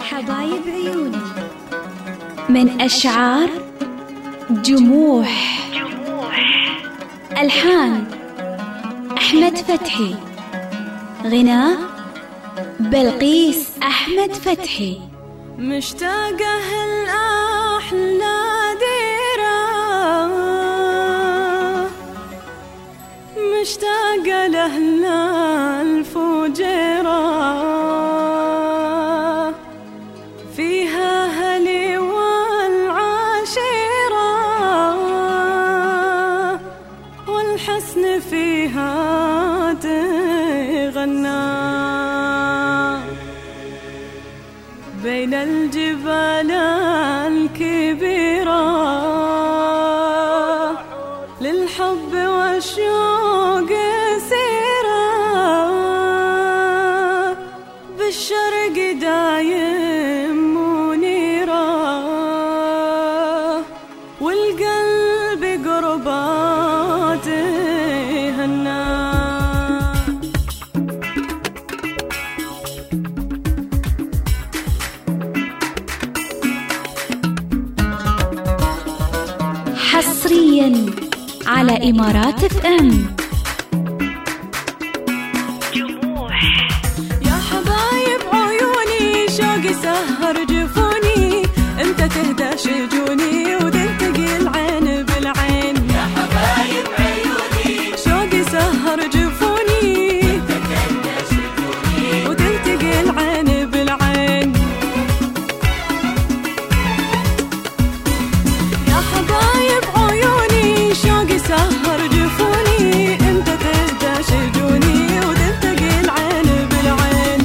حبايب عيوني من أشعار جموح. ألحان أحمد فتحي، غناء بلقيس أحمد فتحي. مشتاقة هالأحلى ديرة، مشتاقة لأهلها الفجيرة، فيها هلي والعشيرة، والحسن فيها تغنى بين الجبال الكبيرة، للحب والشوق سيرة، بالشرق دايم منيرة، والقلب قربات هنا. حصريا على إمارات FM. يا حبايب عيوني شوقي سهر جفوني، انت تهدى شجوني وتلتقي العين بالعين. يا حبايب عيوني شوقي سهر جفوني، انت تهدى شجوني وتلتقي العين بالعين. يا حبايب عيوني شوقي سهر جفوني، انت تهدى شجوني وتلتقي العين بالعين.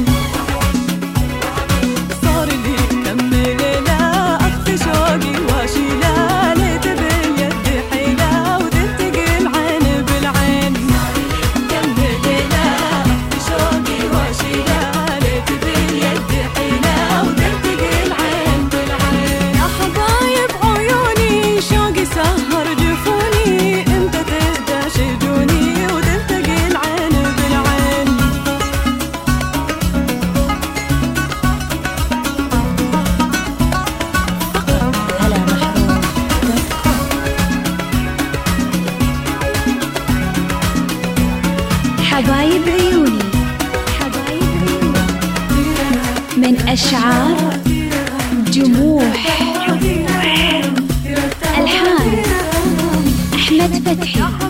صار لي كم ليلة أخفي شوقي واشيله، ليت باليد حيلة وتلتقي العين بالعين. كم ليلة أخفي شوقي واشيله، ليت باليد حيلة وتلتقي العين بالعين. يا حبايب عيوني شوقي سهر جفوني، انت تهدى شجوني وتلتقي العين بالعين. هلا محروم. حبايب عيوني، حبايب عيوني من أشعار جموح. ألحان أحمد فتحي.